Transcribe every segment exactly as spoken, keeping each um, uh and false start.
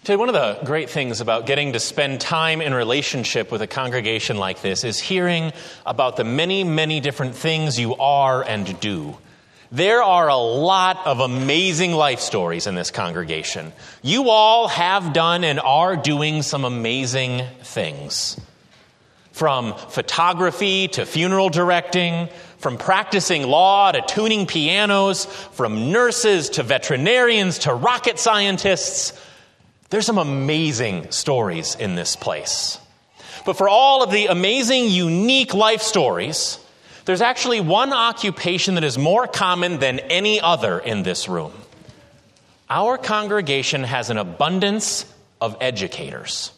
Today, one of the great things about getting to spend time in relationship with a congregation like this is hearing about the many, many different things you are and do. There are a lot of amazing life stories in this congregation. You all have done and are doing some amazing things. From photography to funeral directing, from practicing law to tuning pianos, from nurses to veterinarians to rocket scientists. There's some amazing stories in this place. But for all of the amazing, unique life stories, there's actually one occupation that is more common than any other in this room. Our congregation has an abundance of educators.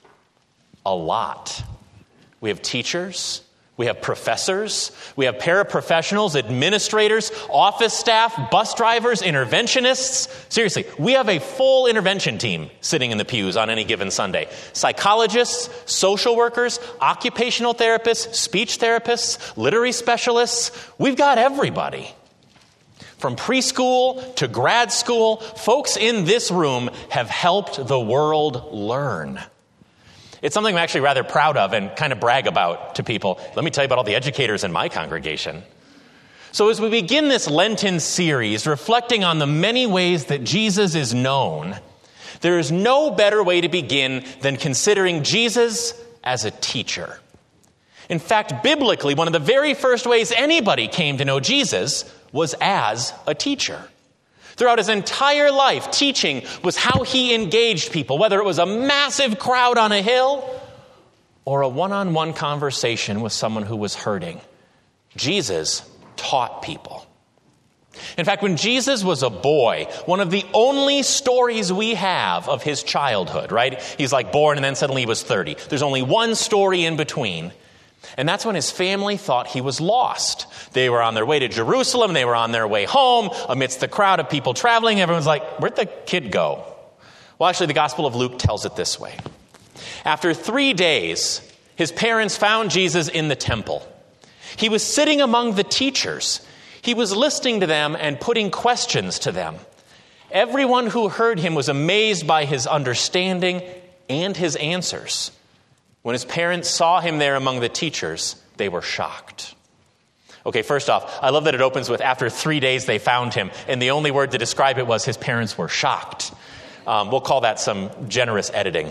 A lot. We have teachers. We have professors, we have paraprofessionals, administrators, office staff, bus drivers, interventionists. Seriously, we have a full intervention team sitting in the pews on any given Sunday. Psychologists, social workers, occupational therapists, speech therapists, literary specialists. We've got everybody. From preschool to grad school, folks in this room have helped the world learn. It's something I'm actually rather proud of and kind of brag about to people. Let me tell you about all the educators in my congregation. So as we begin this Lenten series, reflecting on the many ways that Jesus is known, there is no better way to begin than considering Jesus as a teacher. In fact, biblically, one of the very first ways anybody came to know Jesus was as a teacher. Throughout his entire life, teaching was how he engaged people, whether it was a massive crowd on a hill or a one-on-one conversation with someone who was hurting. Jesus taught people. In fact, when Jesus was a boy, one of the only stories we have of his childhood, right? He's like born and then suddenly he was thirty. There's only one story in between. And that's when his family thought he was lost. They were on their way to Jerusalem. They were on their way home amidst the crowd of people traveling. Everyone's like, where'd the kid go? Well, actually, the Gospel of Luke tells it this way. After three days, his parents found Jesus in the temple. He was sitting among the teachers. He was listening to them and putting questions to them. Everyone who heard him was amazed by his understanding and his answers. When his parents saw him there among the teachers, they were shocked. Okay, first off, I love that it opens with, after three days they found him, and the only word to describe it was his parents were shocked. Um, we'll call that some generous editing.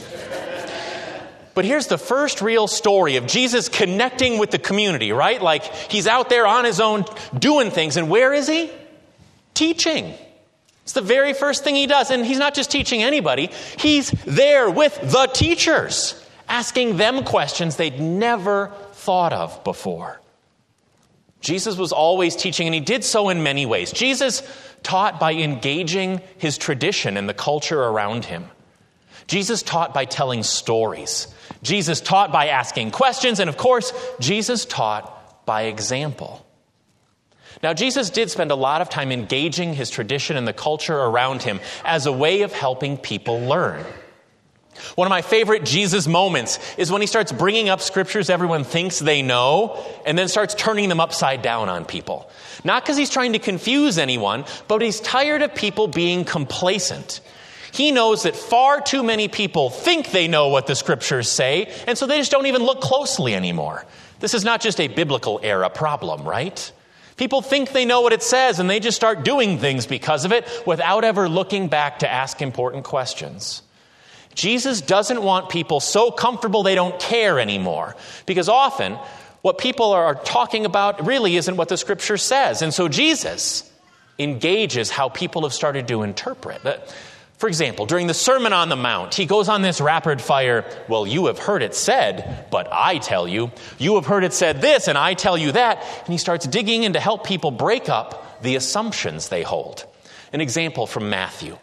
But here's the first real story of Jesus connecting with the community, right? Like, he's out there on his own doing things, and where is he? Teaching. It's the very first thing he does, and he's not just teaching anybody, he's there with the teachers, asking them questions they'd never thought of before. Jesus was always teaching, and he did so in many ways. Jesus taught by engaging his tradition and the culture around him. Jesus taught by telling stories. Jesus taught by asking questions, and of course, Jesus taught by example. Now, Jesus did spend a lot of time engaging his tradition and the culture around him as a way of helping people learn. One of my favorite Jesus moments is when he starts bringing up scriptures everyone thinks they know and then starts turning them upside down on people. Not because he's trying to confuse anyone, but he's tired of people being complacent. He knows that far too many people think they know what the scriptures say, and so they just don't even look closely anymore. This is not just a biblical era problem, right? People think they know what it says, and they just start doing things because of it without ever looking back to ask important questions. Jesus doesn't want people so comfortable they don't care anymore, because often what people are talking about really isn't what the scripture says. And so Jesus engages how people have started to interpret. For example, during the Sermon on the Mount, he goes on this rapid fire, well, you have heard it said, but I tell you. You have heard it said this, and I tell you that. And he starts digging in to help people break up the assumptions they hold. An example from Matthew.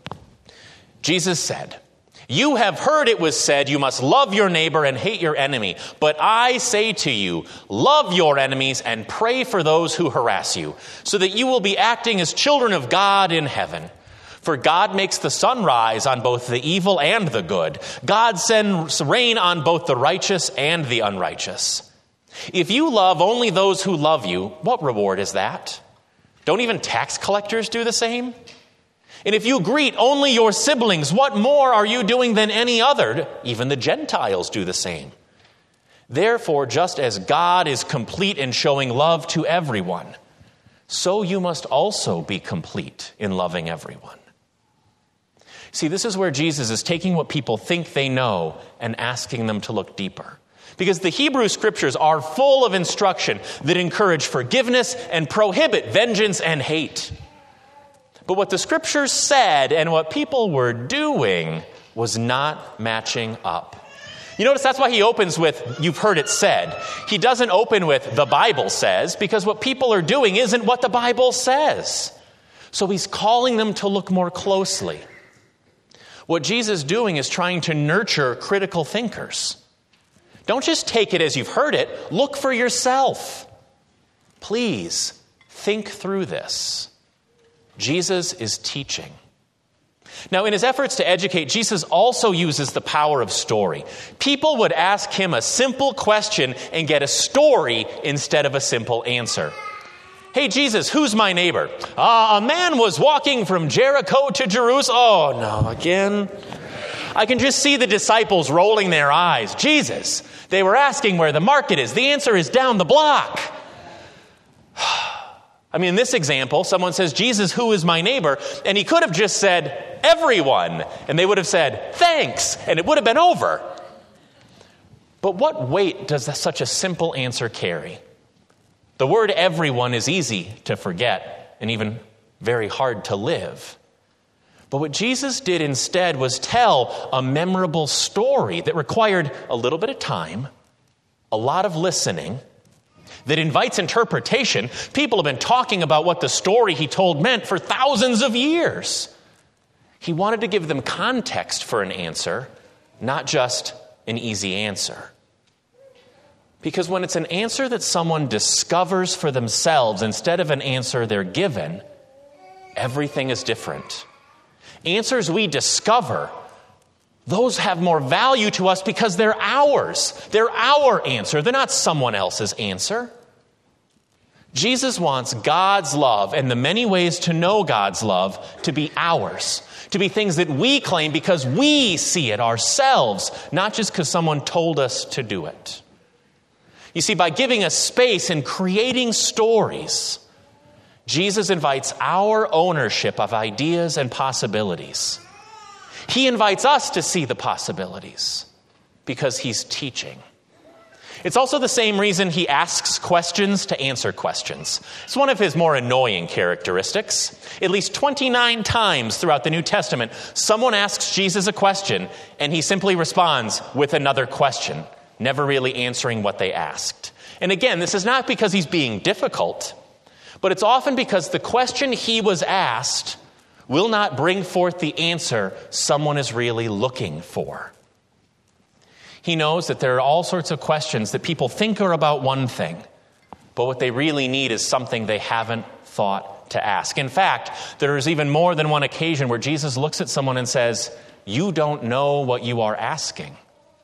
Jesus said, you have heard it was said, you must love your neighbor and hate your enemy. But I say to you, love your enemies and pray for those who harass you, so that you will be acting as children of God in heaven. For God makes the sun rise on both the evil and the good. God sends rain on both the righteous and the unrighteous. If you love only those who love you, what reward is that? Don't even tax collectors do the same? And if you greet only your siblings, what more are you doing than any other? Even the Gentiles do the same. Therefore, just as God is complete in showing love to everyone, so you must also be complete in loving everyone. See, this is where Jesus is taking what people think they know and asking them to look deeper. Because the Hebrew Scriptures are full of instruction that encourage forgiveness and prohibit vengeance and hate. But what the Scriptures said and what people were doing was not matching up. You notice that's why he opens with, you've heard it said. He doesn't open with, the Bible says, because what people are doing isn't what the Bible says. So he's calling them to look more closely. What Jesus is doing is trying to nurture critical thinkers. Don't just take it as you've heard it. Look for yourself. Please think through this. Jesus is teaching. Now, in his efforts to educate, Jesus also uses the power of story. People would ask him a simple question and get a story instead of a simple answer. Hey, Jesus, who's my neighbor? Uh, a man was walking from Jericho to Jerusalem. Oh, no, again? I can just see the disciples rolling their eyes. Jesus, they were asking where the market is. The answer is down the block. I mean, in this example, someone says, Jesus, who is my neighbor? And he could have just said, everyone. And they would have said, thanks. And it would have been over. But what weight does such a simple answer carry? The word everyone is easy to forget and even very hard to live. But what Jesus did instead was tell a memorable story that required a little bit of time, a lot of listening, that invites interpretation. People have been talking about what the story he told meant for thousands of years. He wanted to give them context for an answer, not just an easy answer. Because when it's an answer that someone discovers for themselves instead of an answer they're given, everything is different. Answers we discover, those have more value to us because they're ours. They're our answer. They're not someone else's answer. Jesus wants God's love and the many ways to know God's love to be ours, to be things that we claim because we see it ourselves, not just because someone told us to do it. You see, by giving us space and creating stories, Jesus invites our ownership of ideas and possibilities. He invites us to see the possibilities because he's teaching. It's also the same reason he asks questions to answer questions. It's one of his more annoying characteristics. At least twenty-nine times throughout the New Testament, someone asks Jesus a question and he simply responds with another question, never really answering what they asked. And again, this is not because he's being difficult, but it's often because the question he was asked will not bring forth the answer someone is really looking for. He knows that there are all sorts of questions that people think are about one thing, but what they really need is something they haven't thought to ask. In fact, there is even more than one occasion where Jesus looks at someone and says, "You don't know what you are asking."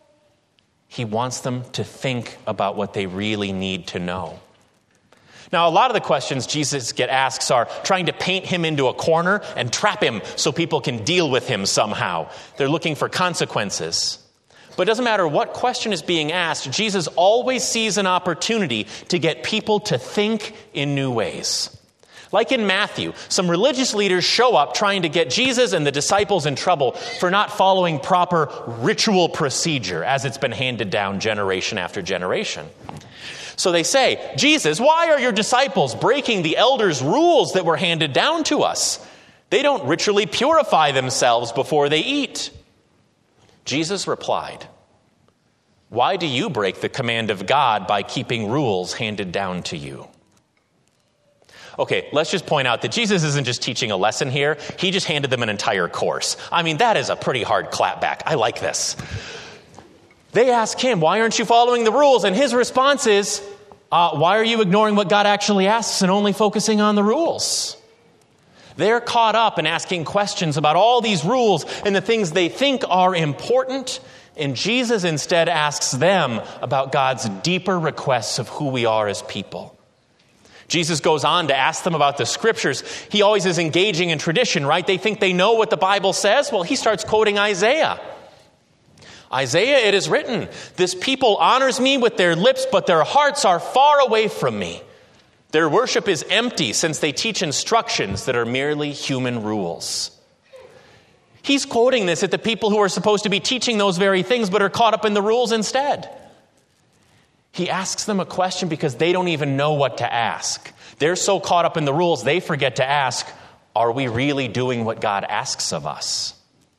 He wants them to think about what they really need to know. Now, a lot of the questions Jesus get asks are trying to paint him into a corner and trap him so people can deal with him somehow. They're looking for consequences. But it doesn't matter what question is being asked, Jesus always sees an opportunity to get people to think in new ways. Like in Matthew, some religious leaders show up trying to get Jesus and the disciples in trouble for not following proper ritual procedure as it's been handed down generation after generation. So they say, "Jesus, why are your disciples breaking the elders' rules that were handed down to us? They don't ritually purify themselves before they eat." Jesus replied, "Why do you break the command of God by keeping rules handed down to you?" Okay, let's just point out that Jesus isn't just teaching a lesson here. He just handed them an entire course. I mean, that is a pretty hard clapback. I like this. They ask him, "Why aren't you following the rules?" And his response is, uh, "Why are you ignoring what God actually asks and only focusing on the rules?" They're caught up in asking questions about all these rules and the things they think are important, and Jesus instead asks them about God's deeper requests of who we are as people. Jesus goes on to ask them about the scriptures. He always is engaging in tradition, right? They think they know what the Bible says. Well, he starts quoting Isaiah. Isaiah, it is written, "This people honors me with their lips, but their hearts are far away from me. Their worship is empty, since they teach instructions that are merely human rules." He's quoting this at the people who are supposed to be teaching those very things, but are caught up in the rules instead. He asks them a question because they don't even know what to ask. They're so caught up in the rules, they forget to ask, are we really doing what God asks of us?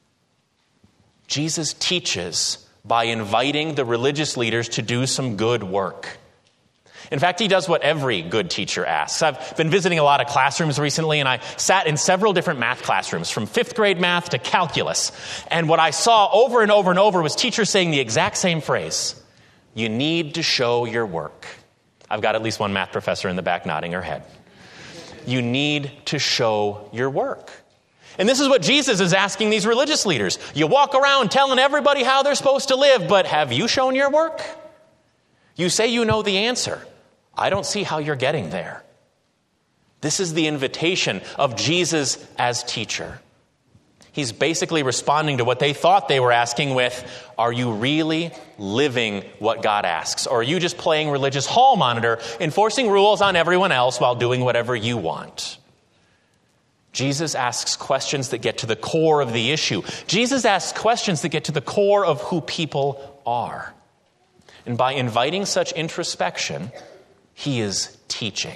Jesus teaches by inviting the religious leaders to do some good work. In fact, he does what every good teacher asks. I've been visiting a lot of classrooms recently, and I sat in several different math classrooms, from fifth grade math to calculus. And what I saw over and over and over was teachers saying the exact same phrase: you need to show your work. I've got at least one math professor in the back nodding her head. You need to show your work. And this is what Jesus is asking these religious leaders. You walk around telling everybody how they're supposed to live, but have you shown your work? You say you know the answer. I don't see how you're getting there. This is the invitation of Jesus as teacher. He's basically responding to what they thought they were asking with, are you really living what God asks? Or are you just playing religious hall monitor, enforcing rules on everyone else while doing whatever you want? Jesus asks questions that get to the core of the issue. Jesus asks questions that get to the core of who people are. And by inviting such introspection, he is teaching.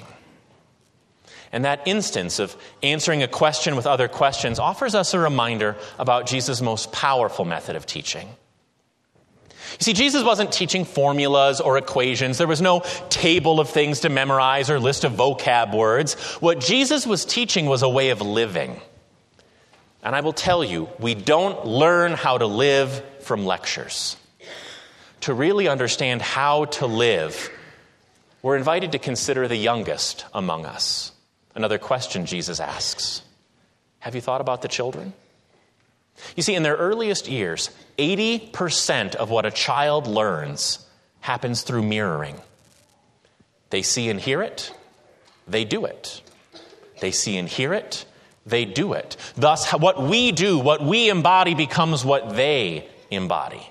And that instance of answering a question with other questions offers us a reminder about Jesus' most powerful method of teaching. You see, Jesus wasn't teaching formulas or equations. There was no table of things to memorize or list of vocab words. What Jesus was teaching was a way of living. And I will tell you, we don't learn how to live from lectures. To really understand how to live, we're invited to consider the youngest among us. Another question Jesus asks: have you thought about the children? You see, in their earliest years, eighty percent of what a child learns happens through mirroring. They see and hear it, they do it. They see and hear it, they do it. Thus, what we do, what we embody, becomes what they embody.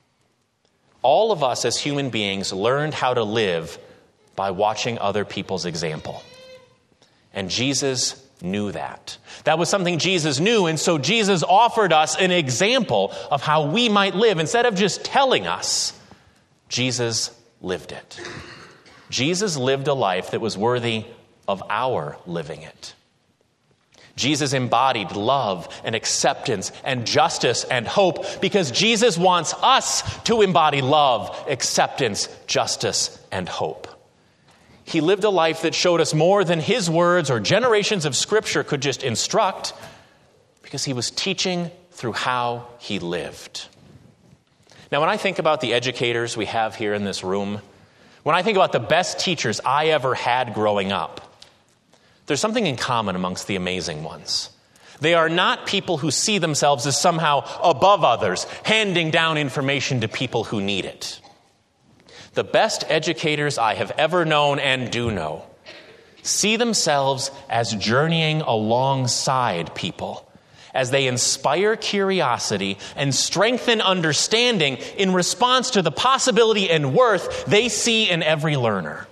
All of us as human beings learned how to live by watching other people's example. And Jesus knew that. That was something Jesus knew, and so Jesus offered us an example of how we might live. Instead of just telling us, Jesus lived it. Jesus lived a life that was worthy of our living it. Jesus embodied love and acceptance and justice and hope because Jesus wants us to embody love, acceptance, justice, and hope. He lived a life that showed us more than his words or generations of scripture could just instruct, because he was teaching through how he lived. Now, when I think about the educators we have here in this room, when I think about the best teachers I ever had growing up, there's something in common amongst the amazing ones. They are not people who see themselves as somehow above others, handing down information to people who need it. The best educators I have ever known and do know see themselves as journeying alongside people as they inspire curiosity and strengthen understanding in response to the possibility and worth they see in every learner.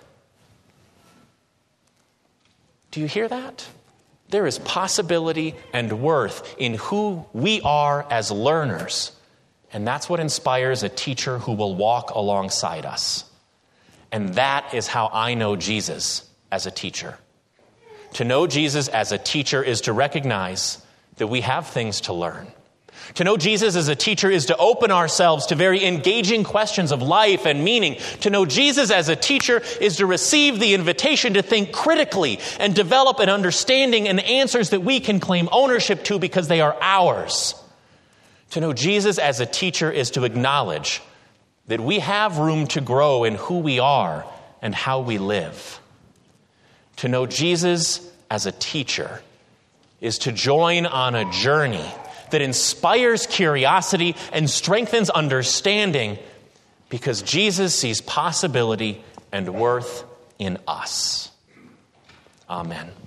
Do you hear that? There is possibility and worth in who we are as learners. And that's what inspires a teacher who will walk alongside us. And that is how I know Jesus as a teacher. To know Jesus as a teacher is to recognize that we have things to learn. To know Jesus as a teacher is to open ourselves to very engaging questions of life and meaning. To know Jesus as a teacher is to receive the invitation to think critically and develop an understanding and answers that we can claim ownership to because they are ours. To know Jesus as a teacher is to acknowledge that we have room to grow in who we are and how we live. To know Jesus as a teacher is to join on a journey that inspires curiosity and strengthens understanding because Jesus sees possibility and worth in us. Amen.